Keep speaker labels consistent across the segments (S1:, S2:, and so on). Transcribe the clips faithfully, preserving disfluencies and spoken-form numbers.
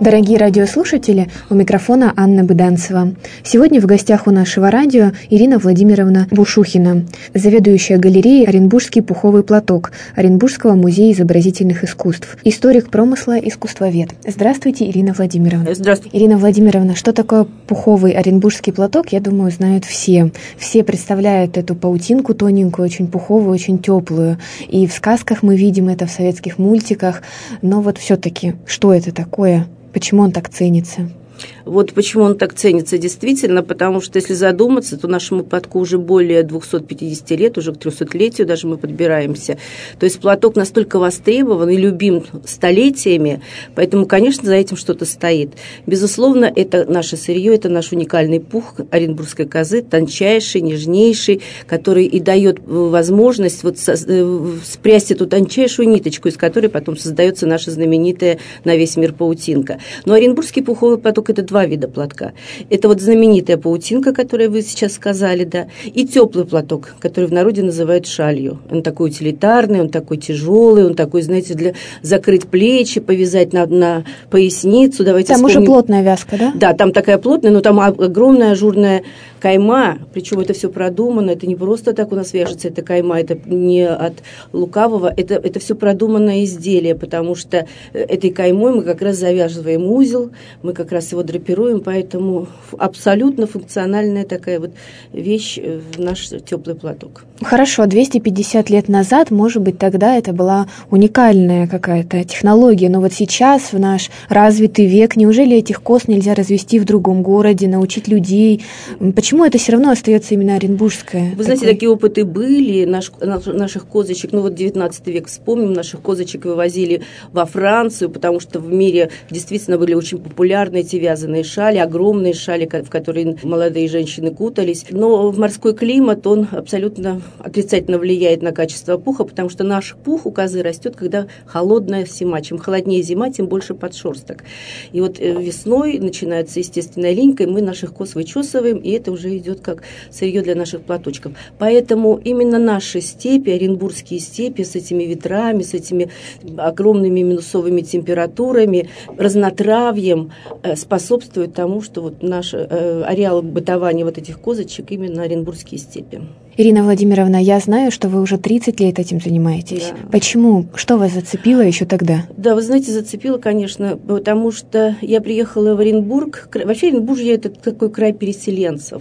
S1: Дорогие радиослушатели, у микрофона Анна Быданцева. Сегодня в гостях у нашего радио Ирина Владимировна Бушухина, заведующая галереей «Оренбургский пуховый платок» Оренбургского музея изобразительных искусств, историк промысла, искусствовед. Здравствуйте, Ирина Владимировна.
S2: Здравствуйте.
S1: Ирина Владимировна, что такое пуховый оренбургский платок, я думаю, знают все. Все представляют эту паутинку тоненькую, очень пуховую, очень теплую. И в сказках мы видим это, в советских мультиках. Но вот все-таки, что это такое? Почему он так ценится?
S2: Вот почему он так ценится действительно, потому что, если задуматься, то нашему платку уже более двухсот пятидесяти лет, уже к трехсотлетию даже мы подбираемся. То есть платок настолько востребован и любим столетиями, поэтому, конечно, за этим что-то стоит. Безусловно, это наше сырье, это наш уникальный пух оренбургской козы, тончайший, нежнейший, который и дает возможность вот спрясть эту тончайшую ниточку, из которой потом создается наша знаменитая на весь мир паутинка. Но оренбургский пуховый платок – это два вида платка. Это вот знаменитая паутинка, которую вы сейчас сказали, да, и теплый платок, который в народе называют шалью. Он такой утилитарный, он такой тяжелый, он такой, знаете, для закрыть плечи, повязать на, на поясницу. Давайте
S1: там
S2: вспомним.
S1: Уже плотная вязка, да?
S2: Да, там такая плотная, но там огромная ажурная кайма, причем это все продумано, это не просто так у нас вяжется эта кайма, это не от лукавого, это, это все продуманное изделие, потому что этой каймой мы как раз завязываем узел, мы как раз его драпируем, поэтому абсолютно функциональная такая вот вещь, наш теплый платок.
S1: Хорошо, двести пятьдесят лет назад, может быть, тогда это была уникальная какая-то технология, но вот сейчас, в наш развитый век, неужели этих коз нельзя развести в другом городе, научить людей? Почему это все равно остается именно оренбургское?
S2: Вы
S1: такое?
S2: знаете, такие опыты были, наш, наших козочек, ну вот девятнадцатый век вспомним, наших козочек вывозили во Францию, потому что в мире действительно были очень популярны эти вязаные шали, огромные шали, в которые молодые женщины кутались. Но в морской климат он абсолютно отрицательно влияет на качество пуха, потому что наш пух у козы растет, когда холодная зима. Чем холоднее зима, тем больше подшерсток. И вот весной начинается естественная линька, и мы наших коз вычесываем, и это уже идет как сырье для наших платочков. Поэтому именно наши степи, оренбургские степи с этими ветрами, с этими огромными минусовыми температурами, разнотравьем способствуют тому, что вот наш э, ареал бытования вот этих козочек именно оренбургские степи.
S1: Ирина Владимировна, я знаю, что вы уже тридцать лет этим занимаетесь. Да. Почему? Что вас зацепило еще тогда?
S2: Да, вы знаете, зацепило, конечно, потому что я приехала в Оренбург. Вообще Оренбуржье – это такой край переселенцев.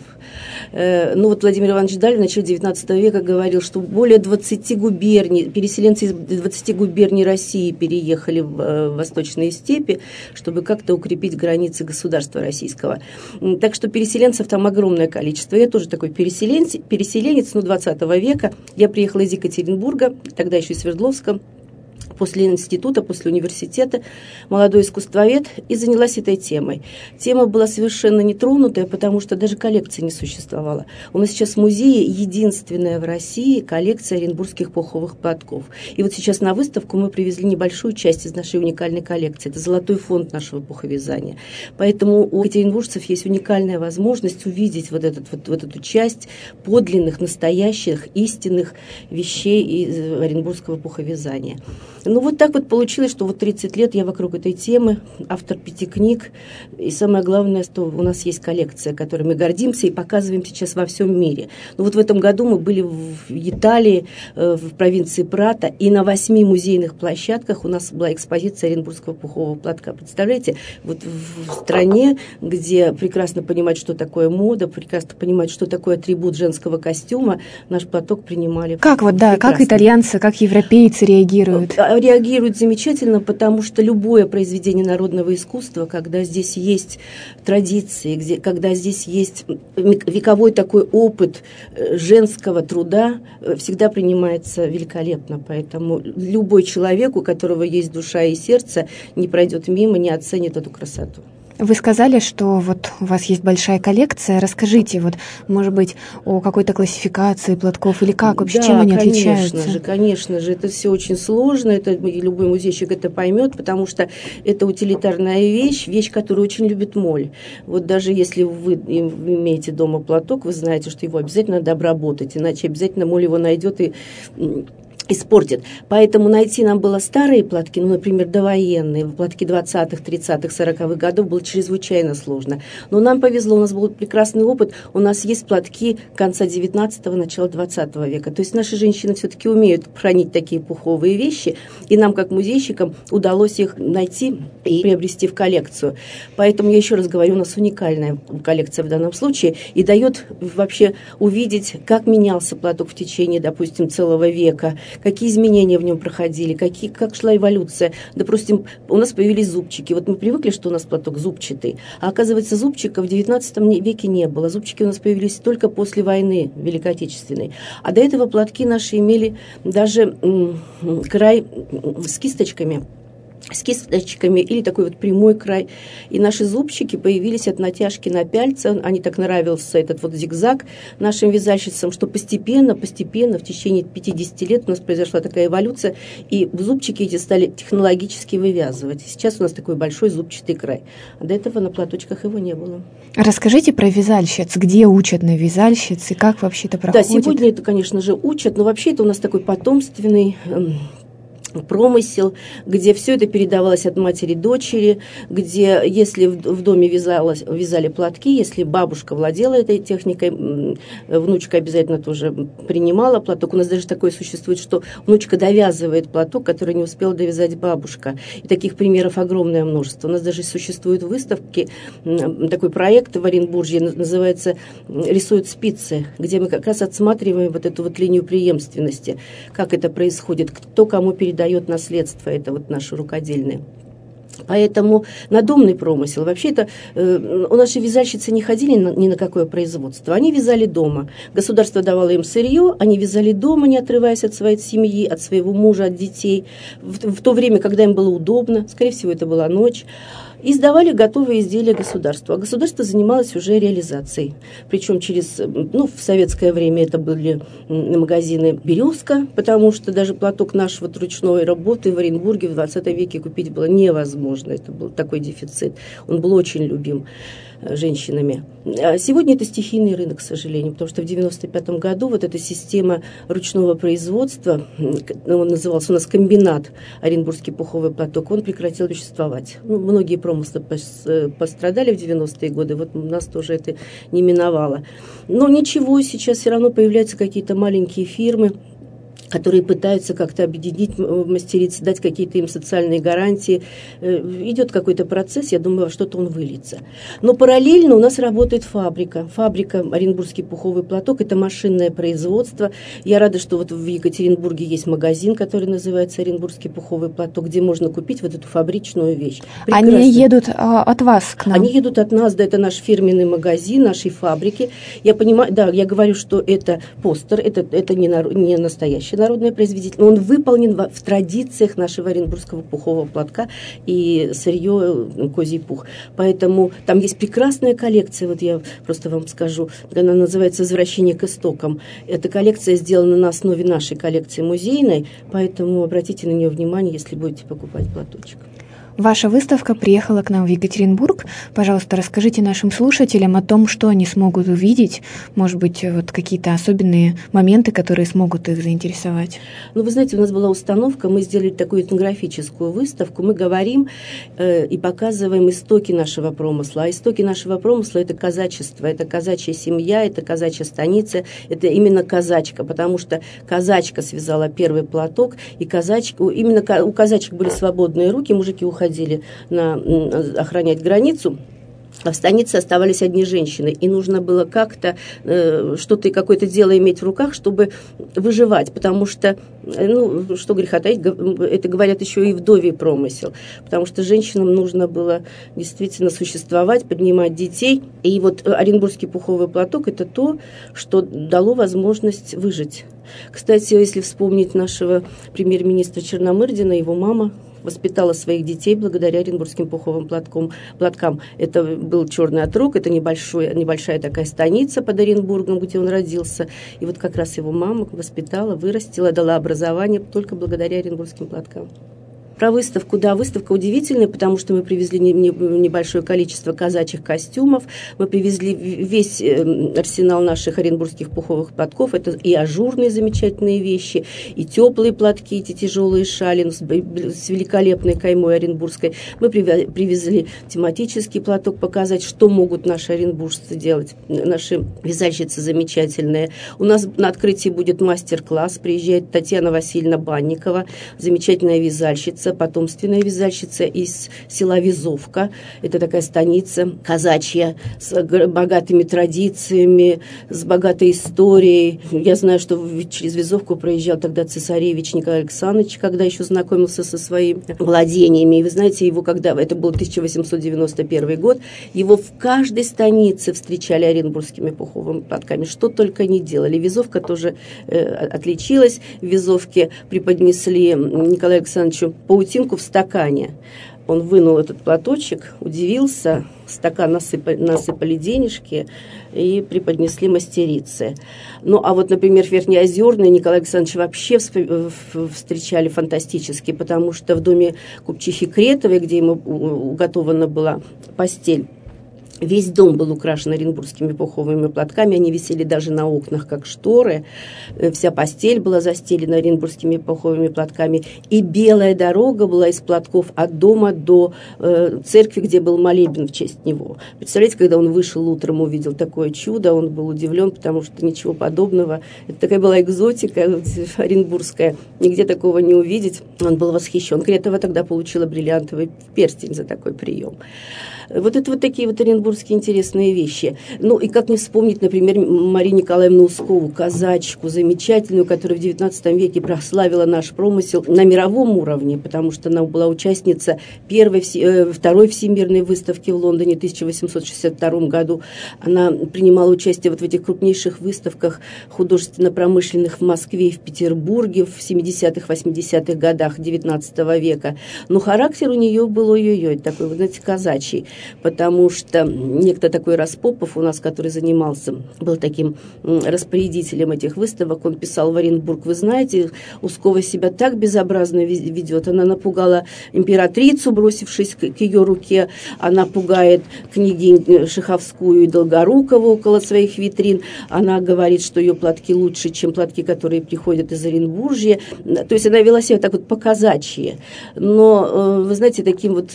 S2: Ну вот Владимир Иванович Даль в начале девятнадцатого века говорил, что более двадцати губерний, переселенцы из двадцати губерний России переехали в восточные степи, чтобы как-то укрепить границы государства российского. Так что переселенцев там огромное количество. Я тоже такой переселенец, переселенец ну, двадцатого века. Я приехала из Екатеринбурга, тогда еще из Свердловска, после института, после университета, молодой искусствовед, и занялась этой темой. Тема была совершенно нетронутая, потому что даже коллекции не существовало. У нас сейчас в музее единственная в России коллекция оренбургских пуховых платков. И вот сейчас на выставку мы привезли небольшую часть из нашей уникальной коллекции. Это золотой фонд нашего пуховязания. Поэтому у екатеринбуржцев есть уникальная возможность увидеть вот, этот, вот, вот эту часть подлинных, настоящих, истинных вещей из оренбургского пуховязания. Ну, вот так вот получилось, что вот тридцать лет я вокруг этой темы, автор пяти книг, и самое главное, что у нас есть коллекция, которой мы гордимся и показываем сейчас во всем мире. Ну, вот в этом году мы были в Италии, в провинции Прата, и на восьми музейных площадках у нас была экспозиция оренбургского пухового платка. Представляете, вот в стране, где прекрасно понимать, что такое мода, прекрасно понимать, что такое атрибут женского костюма, наш платок принимали.
S1: Как вот, да, прекрасно. Как итальянцы, как европейцы реагируют?
S2: Реагируют замечательно, потому что любое произведение народного искусства, когда здесь есть традиции, где, когда здесь есть вековой такой опыт женского труда, всегда принимается великолепно. Поэтому любой человек, у которого есть душа и сердце, не пройдет мимо, не оценит эту красоту.
S1: Вы сказали, что вот у вас есть большая коллекция. Расскажите, вот, может быть, о какой-то классификации платков или как вообще,
S2: да,
S1: чем они
S2: конечно
S1: отличаются?
S2: Же, конечно же, это все очень сложно, это любой музейщик это поймет, потому что это утилитарная вещь, вещь, которую очень любит моль. Вот даже если вы имеете дома платок, вы знаете, что его обязательно надо обработать, иначе обязательно моль его найдет и испортит. Поэтому найти нам было старые платки, ну, например, довоенные, платки двадцатых, тридцатых, сороковых годов было чрезвычайно сложно. Но нам повезло, у нас был прекрасный опыт, у нас есть платки конца девятнадцатого, начала двадцатого века. То есть наши женщины все-таки умеют хранить такие пуховые вещи, и нам, как музейщикам, удалось их найти и приобрести в коллекцию. Поэтому я еще раз говорю, у нас уникальная коллекция в данном случае, и дает вообще увидеть, как менялся платок в течение, допустим, целого века, какие изменения в нем проходили, какие, как шла эволюция. Допустим, у нас появились зубчики. Вот мы привыкли, что у нас платок зубчатый, а оказывается, зубчика в девятнадцатом веке не было. Зубчики у нас появились только после войны Великой Отечественной. А до этого платки наши имели даже м- край с кисточками. с кисточками или такой вот прямой край. И наши зубчики появились от натяжки на пяльце. Они так нравился, этот вот зигзаг нашим вязальщицам, что постепенно, постепенно в течение пятидесяти лет у нас произошла такая эволюция, и зубчики эти стали технологически вывязывать. Сейчас у нас такой большой зубчатый край. А до этого на платочках его не было.
S1: Расскажите про вязальщиц. Где учат на вязальщиц и как вообще это проходит?
S2: Да, сегодня это, конечно же, учат, но вообще это у нас такой потомственный промысел, где все это передавалось от матери дочери, где, если в, в доме вязалось, вязали платки, если бабушка владела этой техникой, внучка обязательно тоже принимала платок. У нас даже такое существует, что внучка довязывает платок, который не успела довязать бабушка. И таких примеров огромное множество. У нас даже существуют выставки, такой проект в Оренбурге называется «Рисуют спицы», где мы как раз отсматриваем вот эту вот линию преемственности, как это происходит, кто кому передает дает наследство, это вот наши рукодельные. Поэтому надомный промысел. Вообще-то э, у нашей вязальщицы не ходили на, ни на какое производство. Они вязали дома. Государство давало им сырье, они вязали дома, не отрываясь от своей семьи, от своего мужа, от детей. В, в то время, когда им было удобно, скорее всего, это была ночь. И сдавали готовые изделия государству. А государство занималось уже реализацией. Причем через, ну, в советское время это были магазины «Березка», потому что даже платок нашего ручной работы в Оренбурге в двадцатом веке купить было невозможно. Это был такой дефицит. Он был очень любим женщинами. А сегодня это стихийный рынок, к сожалению, потому что в девяносто пятом году вот эта система ручного производства, он назывался у нас комбинат «Оренбургский пуховый платок», он прекратил существовать. Ну, многие промыслы пострадали в девяностые годы, вот у нас тоже это не миновало. Но ничего, сейчас все равно появляются какие-то маленькие фирмы, которые пытаются как-то объединить мастериц, дать какие-то им социальные гарантии. Идет какой-то процесс, я думаю, во что-то он выльется. Но параллельно у нас работает фабрика. Фабрика «Оренбургский пуховый платок» – это машинное производство. Я рада, что вот в Екатеринбурге есть магазин, который называется «Оренбургский пуховый платок», где можно купить вот эту фабричную вещь. Прекрасно.
S1: Они едут а, от вас к нам?
S2: Они едут от нас, да, это наш фирменный магазин, нашей фабрики. Я понимаю, да, я говорю, что это постер, это, это не, на, не настоящий народное произведение, но он выполнен в, в традициях нашего оренбургского пухового платка и сырье козий пух. Поэтому там есть прекрасная коллекция, вот я просто вам скажу, она называется «Возвращение к истокам». Эта коллекция сделана на основе нашей коллекции музейной, поэтому обратите на нее внимание, если будете покупать платочек.
S1: Ваша выставка приехала к нам в Екатеринбург. Пожалуйста, расскажите нашим слушателям о том, что они смогут увидеть, может быть, вот какие-то особенные моменты, которые смогут их заинтересовать.
S2: Ну, вы знаете, у нас была установка, мы сделали такую этнографическую выставку, мы говорим э, и показываем истоки нашего промысла. А истоки нашего промысла – это казачество, это казачья семья, это казачья станица, это именно казачка, потому что казачка связала первый платок, и казачка, именно у казачек были свободные руки, мужики уходили ходили на, охранять границу, а в станице оставались одни женщины. И нужно было как-то э, что-то, какое-то дело иметь в руках, чтобы выживать. Потому что, ну, что греха таить, это говорят еще и вдовий промысел. Потому что женщинам нужно было действительно существовать, поднимать детей. И вот оренбургский пуховый платок – это то, что дало возможность выжить. Кстати, если вспомнить нашего премьер-министра Черномырдина, его мама воспитала своих детей благодаря оренбургским пуховым платкам. платкам. Это был Черный Отрог, это небольшой, небольшая такая станица под Оренбургом, где он родился. И вот как раз его мама воспитала, вырастила, дала образование только благодаря оренбургским платкам. Про выставку, да, выставка удивительная, потому что мы привезли небольшое количество казачьих костюмов, мы привезли весь арсенал наших оренбургских пуховых платков, это и ажурные замечательные вещи, и теплые платки, эти тяжелые шали с, с великолепной каймой оренбургской. Мы привезли тематический платок, показать, что могут наши оренбуржцы делать, наши вязальщицы замечательные. У нас на открытии будет мастер-класс, приезжает Татьяна Васильевна Банникова, замечательная вязальщица, потомственная вязальщица из села Вязовка. Это такая станица казачья с богатыми традициями, с богатой историей. Я знаю, что через Вязовку проезжал тогда цесаревич Николай Александрович, когда еще знакомился со своими владениями. И вы знаете, его когда, это был тысяча восемьсот девяносто первый год, его в каждой станице встречали оренбургскими пуховыми платками, что только не делали. Вязовка тоже э, отличилась. В Вязовке преподнесли Николаю Александровичу паутинку в стакане. Он вынул этот платочек, удивился, в стакан насыпали, насыпали денежки и преподнесли мастерице. Ну, а вот, например, Верхнеозерный Николай Александрович вообще встречали фантастически, потому что в доме купчихи Кретовой, где ему уготована была постель, весь дом был украшен оренбургскими пуховыми платками, они висели даже на окнах, как шторы. Вся постель была застелена оренбургскими пуховыми платками. И белая дорога была из платков от дома до э, церкви, где был молебен в честь него. Представляете, когда он вышел утром, увидел такое чудо, он был удивлен, потому что ничего подобного. Это такая была экзотика оренбургская, нигде такого не увидеть. Он был восхищен. Кретова тогда получила бриллиантовый перстень за такой прием. Вот это вот такие вот оренбургские интересные вещи. Ну, и как не вспомнить, например, Марию Николаевну Ускову, казачку замечательную, которая в девятнадцатом веке прославила наш промысел на мировом уровне, потому что она была участница первой, второй всемирной выставки в Лондоне в тысяча восемьсот шестьдесят втором году. Она принимала участие вот в этих крупнейших выставках художественно-промышленных в Москве и в Петербурге в семидесятых, восьмидесятых годах девятнадцатого века. Но характер у нее был ой-ой-ой, такой, вы знаете, казачий. Потому что некто такой Распопов у нас, который занимался, был таким распорядителем этих выставок, он писал в Оренбург: вы знаете, Ускова себя так безобразно ведет, она напугала императрицу, бросившись к ее руке, она пугает княгинь Шаховскую и Долгорукову около своих витрин, она говорит, что ее платки лучше, чем платки, которые приходят из Оренбуржья, то есть она вела себя так вот по-казачьи, но, вы знаете, таким вот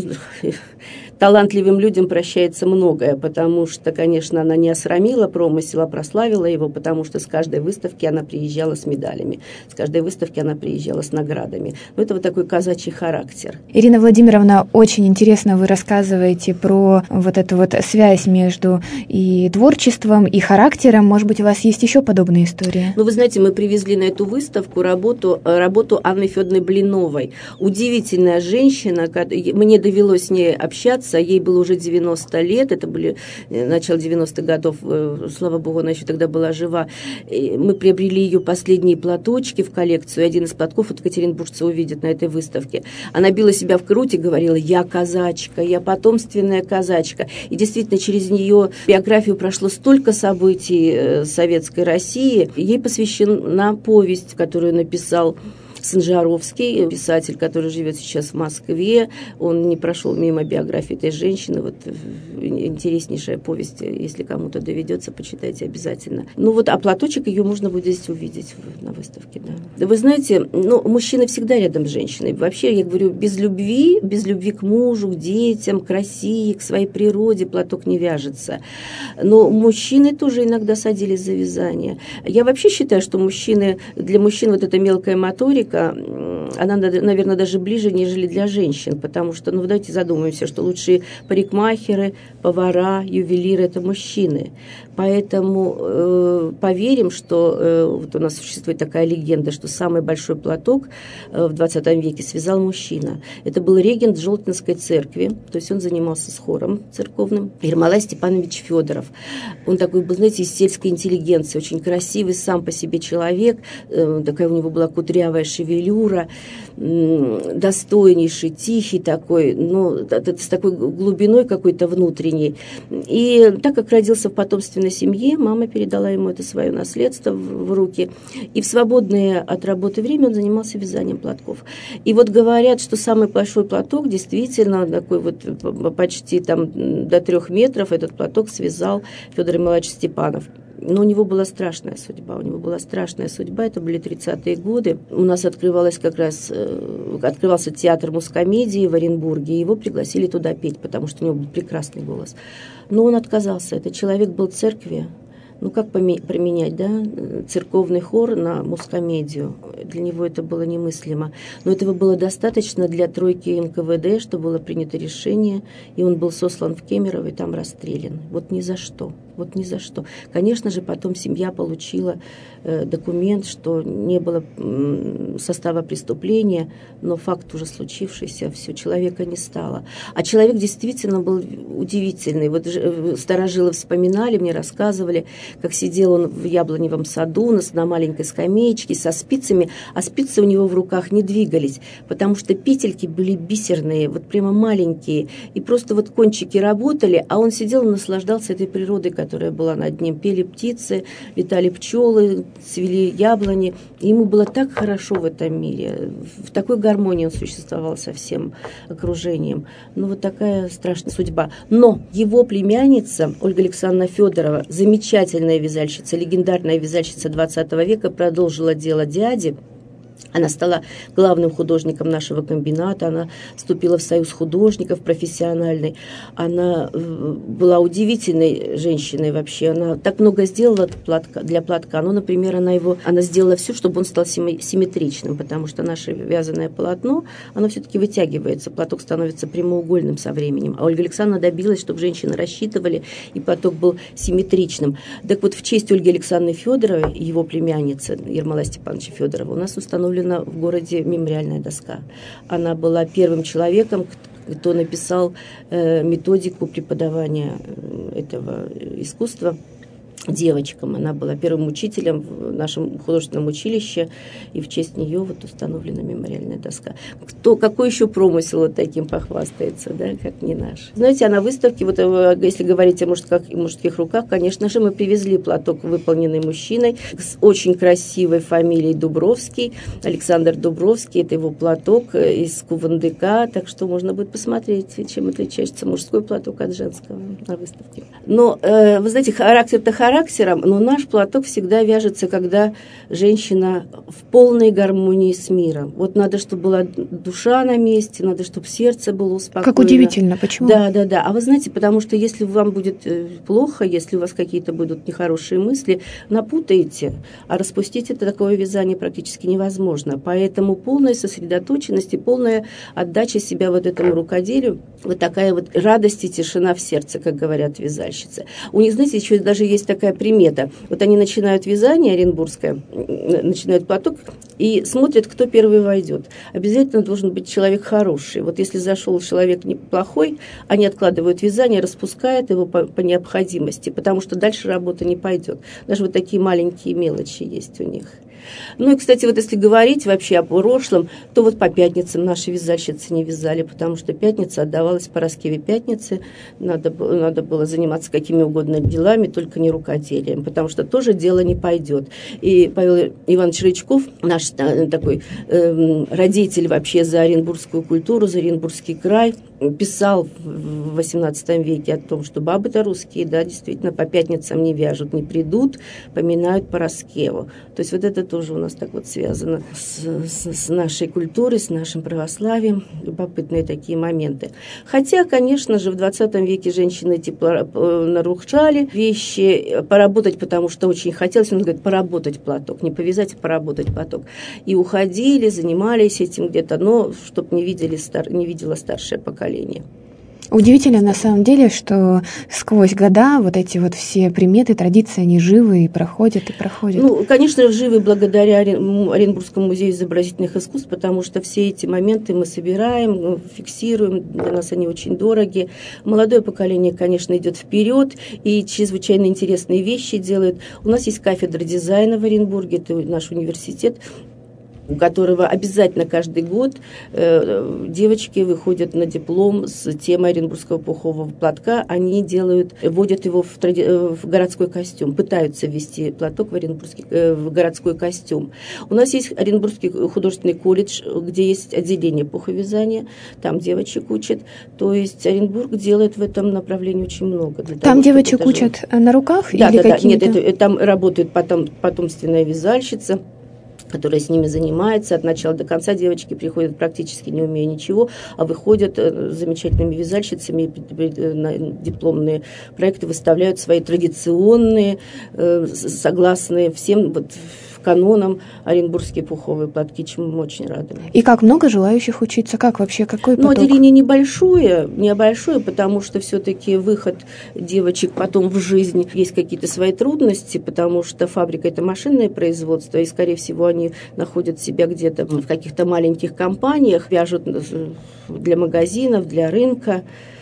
S2: талантливым людям прощается многое, потому что, конечно, она не осрамила промысел, а прославила его, потому что с каждой выставки она приезжала с медалями, с каждой выставки она приезжала с наградами. Но это вот такой казачий характер.
S1: Ирина Владимировна, очень интересно вы рассказываете про вот эту вот связь между и творчеством, и характером. Может быть, у вас есть еще подобные истории?
S2: Ну, вы знаете, мы привезли на эту выставку работу, работу Анны Федоровны Блиновой. Удивительная женщина, мне довелось с ней общаться, ей было уже девяносто лет, это были начало девяностых годов, слава богу, она еще тогда была жива. Мы приобрели ее последние платочки в коллекцию, один из платков вот екатеринбуржцы увидят на этой выставке. Она била себя в грудь и говорила: я казачка, я потомственная казачка. И действительно, через нее биографию прошло столько событий советской России. Ей посвящена повесть, которую написал Санжаровский, писатель, который живет сейчас в Москве. Он не прошел мимо биографии этой женщины. Вот интереснейшая повесть, если кому-то доведется, почитайте обязательно. Ну вот, а платочек ее можно будет здесь увидеть на выставке, да. Да вы знаете, ну, мужчина всегда рядом с женщиной. Вообще, я говорю, без любви, без любви к мужу, к детям, к России, к своей природе платок не вяжется. Но мужчины тоже иногда садились за вязание. Я вообще считаю, что мужчины, для мужчин вот эта мелкая моторика, она, наверное, даже ближе, нежели для женщин, потому что, ну, давайте задумаемся, что лучшие парикмахеры, повара, ювелиры – это мужчины. Поэтому э, поверим, что э, вот у нас существует такая легенда, что самый большой платок э, в двадцатом веке связал мужчина. Это был регент Желтинской церкви, то есть он занимался с хором церковным, Ермолай Степанович Федоров. Он такой был, знаете, из сельской интеллигенции, очень красивый сам по себе человек, э, такая у него была кудрявая шевелюра, достойнейший, тихий такой, ну, с такой глубиной какой-то внутренней. И так как родился в потомственной семье, мама передала ему это свое наследство в руки. И в свободное от работы время он занимался вязанием платков. И вот говорят, что самый большой платок, действительно, такой вот почти там до трех метров, этот платок связал Федор Милович Степанов. Но у него была страшная судьба, у него была страшная судьба, это были тридцатые годы. У нас открывалась как раз, открывался театр мускомедии в Оренбурге, и его пригласили туда петь, потому что у него был прекрасный голос. Но он отказался, этот человек был в церкви. Ну, как променять, да, церковный хор на мускомедию? Для него это было немыслимо. Но этого было достаточно для тройки эн ка вэ дэ, что было принято решение, и он был сослан в Кемерово и там расстрелян. Вот ни за что, вот ни за что. Конечно же, потом семья получила э, документ, что не было э, состава преступления, но факт уже случившийся, все, человека не стало. А человек действительно был удивительный. Вот э, старожилы вспоминали, мне рассказывали, как сидел он в яблоневом саду на, на маленькой скамеечке со спицами, а спицы у него в руках не двигались, потому что петельки были бисерные, вот прямо маленькие, и просто вот кончики работали, а он сидел и наслаждался этой природой, которая была над ним. Пели птицы, летали пчелы, цвели яблони, и ему было так хорошо в этом мире, в такой гармонии он существовал со всем окружением. Ну, вот такая страшная судьба. Но его племянница, Ольга Александровна Федорова, замечательная вязальщица, легендарная вязальщица двадцатого века, продолжила дело дяди. Она стала главным художником нашего комбината, она вступила в союз художников профессиональный. Она была удивительной женщиной вообще. Она так много сделала для платка. Ну, например, она, его, она сделала все, чтобы он стал симметричным, потому что наше вязаное полотно, оно все-таки вытягивается, платок становится прямоугольным со временем. А Ольга Александровна добилась, чтобы женщины рассчитывали, и платок был симметричным. Так вот, в честь Ольги Александровны Федоровой, его племянницы Ермола Степановича Федорова, у нас установлена в городе мемориальная доска. Она была первым человеком, кто написал э, методику преподавания этого искусства девочкам. Она была первым учителем в нашем художественном училище, и в честь нее вот установлена мемориальная доска. Кто, какой еще промысел вот таким похвастается, да, как не наш? Знаете, а на выставке, вот если говорить о мужских, мужских руках, конечно же, мы привезли платок, выполненный мужчиной, с очень красивой фамилией Дубровский, Александр Дубровский, это его платок из Кувандыка, так что можно будет посмотреть, чем отличается мужской платок от женского на выставке. Но, э, вы знаете, характер-то характером, но наш платок всегда вяжется, когда женщина в полной гармонии с миром. Вот надо, чтобы была душа на месте, надо, чтобы сердце было успокоено.
S1: Как удивительно, почему?
S2: Да, да, да. А вы знаете, потому что если вам будет плохо, если у вас какие-то будут нехорошие мысли, напутаете, а распустить это такое вязание практически невозможно. Поэтому полная сосредоточенность и полная отдача себя вот этому рукоделию, вот такая вот радость и тишина в сердце, как говорят вязальщицы. У них, знаете, еще даже есть такая примета. Вот они начинают вязание оренбургское, начинают платок и смотрят, кто первый войдет. Обязательно должен быть человек хороший. Вот если зашел человек неплохой, они откладывают вязание, распускают его по, по необходимости, потому что дальше работа не пойдет. Даже вот такие маленькие мелочи есть у них. Ну и, кстати, вот если говорить вообще о прошлом, то вот по пятницам наши вязальщицы не вязали, потому что пятница отдавалась Параскеве Пятнице, надо было, надо было заниматься какими угодно делами, только не рукоделием, потому что тоже дело не пойдет. И Павел Иванович Рычков, наш такой э, родитель вообще за оренбургскую культуру, за Оренбургский край, писал в восемнадцатом веке о том, что бабы-то русские, да, действительно, по пятницам не вяжут, не придут, поминают Параскеву. То есть вот это тоже у нас так вот связано с, с, с нашей культурой, с нашим православием. Любопытные такие моменты. Хотя, конечно же, в двадцатом веке женщины типа нарушали вещи, поработать, потому что очень хотелось, он говорит, поработать платок, не повязать, а поработать платок. И уходили, занимались этим где-то, но чтобы не видели, не видела старшее поколение.
S1: Удивительно на самом деле, что сквозь года вот эти вот все приметы, традиции, они живы и проходят, и проходят.
S2: Ну, конечно, живы благодаря Оренбургскому музею изобразительных искусств, потому что все эти моменты мы собираем, фиксируем, для нас они очень дороги. Молодое поколение, конечно, идет вперед и чрезвычайно интересные вещи делает. У нас есть кафедра дизайна в Оренбурге, это наш университет. у которого обязательно каждый год э, девочки выходят на диплом с темой оренбургского пухового платка. Они делают, вводят его в, тради, в городской костюм, пытаются ввести платок в, оренбургский, э, в городской костюм. У нас есть Оренбургский художественный колледж, где есть отделение пуховязания, там девочек учат. То есть Оренбург делает в этом направлении очень много. Для
S1: там
S2: того,
S1: девочек
S2: даже...
S1: учат на руках?
S2: Да,
S1: или
S2: да, да. Нет,
S1: это,
S2: там работает потом, потомственная вязальщица, которая с ними занимается. От начала до конца девочки приходят практически не умея ничего, а выходят замечательными вязальщицами, на дипломные проекты выставляют свои традиционные, согласные всем вот канонам оренбургские пуховые платки, чему мы очень рады.
S1: И как много желающих учиться? Как вообще? Какой поток?
S2: Ну, отделение небольшое, небольшое, потому что все-таки выход девочек потом в жизнь, есть какие-то свои трудности, потому что фабрика – это машинное производство, и, скорее всего, они находят себя где-то в каких-то маленьких компаниях, вяжут для магазинов, для рынка.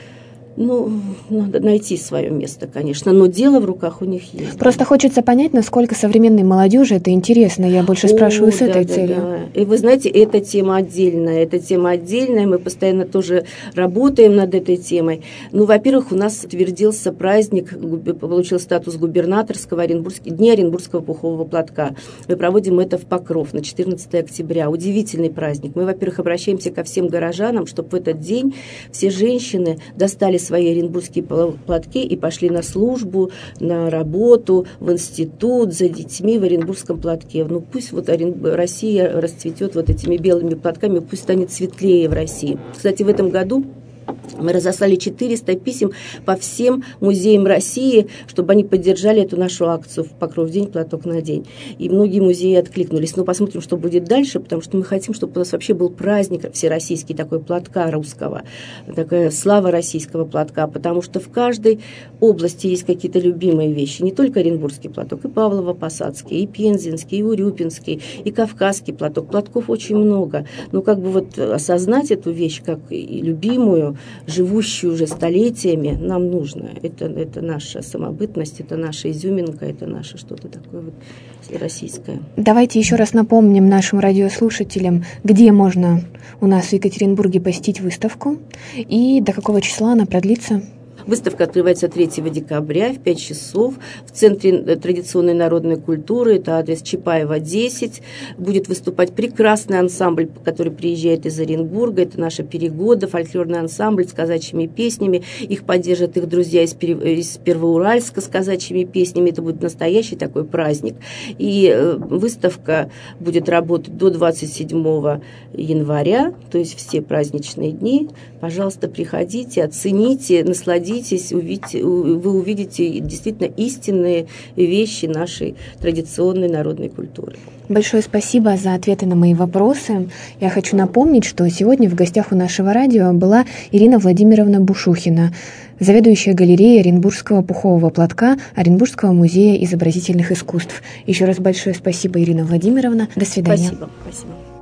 S2: Ну, надо найти свое место, конечно, но дело в руках у них есть.
S1: Просто хочется понять, насколько современной молодежи это интересно. Я больше спрашиваю О, с
S2: да,
S1: этой
S2: да,
S1: целью.
S2: Да. И вы знаете, эта тема отдельная, эта тема отдельная, мы постоянно тоже работаем над этой темой. Ну, во-первых, у нас утвердился праздник, получил статус губернаторского Оренбургский, Дни Оренбургского пухового платка. Мы проводим это в Покров на четырнадцатое октября. Удивительный праздник. Мы, во-первых, обращаемся ко всем горожанам, чтобы в этот день все женщины достали свои оренбургские платки и пошли на службу, на работу, в институт, за детьми в оренбургском платке. Ну пусть вот Россия расцветет вот этими белыми платками, пусть станет светлее в России. Кстати, в этом году мы разослали четыреста писем по всем музеям России, чтобы они поддержали эту нашу акцию в Покров день, платок на день. И многие музеи откликнулись. Но посмотрим, что будет дальше, потому что мы хотим, чтобы у нас вообще был праздник всероссийский такой платка русского, такая слава российского платка, потому что в каждой области есть какие-то любимые вещи. Не только оренбургский платок, и Павлово-Посадский, и Пензенский, и Урюпинский, и Кавказский платок. Платков очень много. Но как бы вот осознать эту вещь как и любимую, живущую уже столетиями, нам нужно. Это, это наша самобытность, это наша изюминка, это наше что-то такое вот российское.
S1: Давайте еще раз напомним нашим радиослушателям, где можно у нас в Екатеринбурге посетить выставку и до какого числа она продлится.
S2: Выставка открывается третьего декабря в пять часов в Центре традиционной народной культуры. Это адрес Чапаева, десять. Будет выступать прекрасный ансамбль, который приезжает из Оренбурга. Это наша Перегода, фольклорный ансамбль с казачьими песнями. Их поддержат их друзья из, из Первоуральска с казачьими песнями. Это будет настоящий такой праздник. И выставка будет работать до двадцать седьмого января, то есть все праздничные дни. Пожалуйста, приходите, оцените, насладитесь, увидите, вы увидите действительно истинные вещи нашей традиционной народной культуры.
S1: Большое спасибо за ответы на мои вопросы. Я хочу напомнить, что сегодня в гостях у нашего радио была Ирина Владимировна Бушухина, заведующая галереей Оренбургского пухового платка Оренбургского музея изобразительных искусств. Еще раз большое спасибо, Ирина Владимировна. До свидания.
S2: Спасибо. Спасибо.